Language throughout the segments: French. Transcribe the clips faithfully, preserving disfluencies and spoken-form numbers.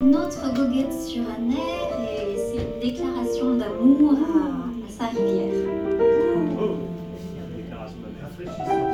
Une autre goguette sur un air et c'est une déclaration d'amour à, à sa rivière. Oh. Déclaration d'amour.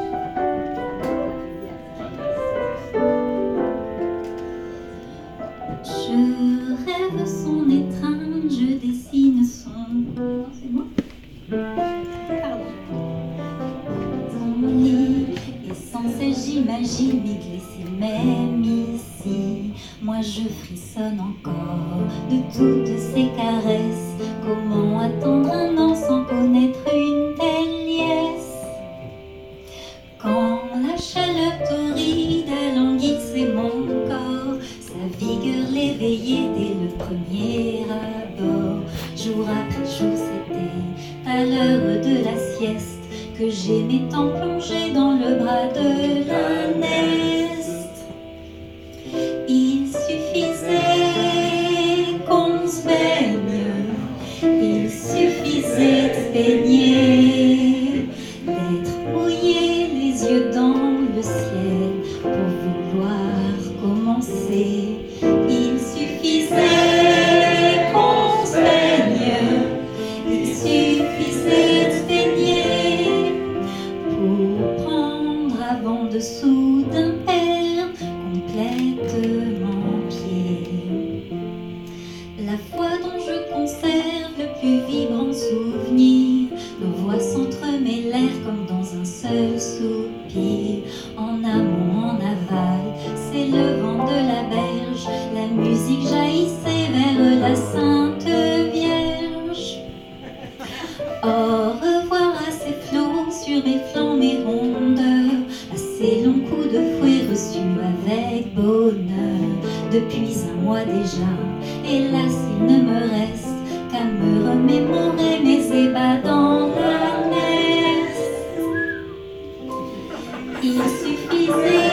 Je rêve son étreinte, je dessine son... Non, c'est moi. Pardon. Dans mon lit, et sans cesse j'imagine m'y glisser même ici. Moi je frissonne encore de toutes ces caresses. Comment attendre un an sans connaître une telle liesse? Quand la chaleur torride alanguissait mon corps, sa vigueur l'éveillait dès le premier abord. Jour après jour c'était à l'heure de la sieste que j'aimais tant plonger dans le bras de l'Ernest. Il suffisait qu'on se baigne, il suffisait de baigner, d'être mouillé les yeux dans le ciel pour vouloir commencer. Il suffisait qu'on se baigne, il suffisait de baigner pour prendre avant de soudain perdre complètement pied. La fois dont je conserve le plus vibrant souvenir, nos voix s'entremêlèrent comme dans un seul soupir. En amont, en aval, c'est le vent de la berge, la musique jaillissait vers la Sainte Vierge. Au revoir à ces flots sur mes flancs, mes rondeurs, à ces longs coups de fouet reçus avec bonheur. Depuis un mois déjà, hélas il ne me reste qu'à me remémorer mes ébats dans la neige. Il suffisait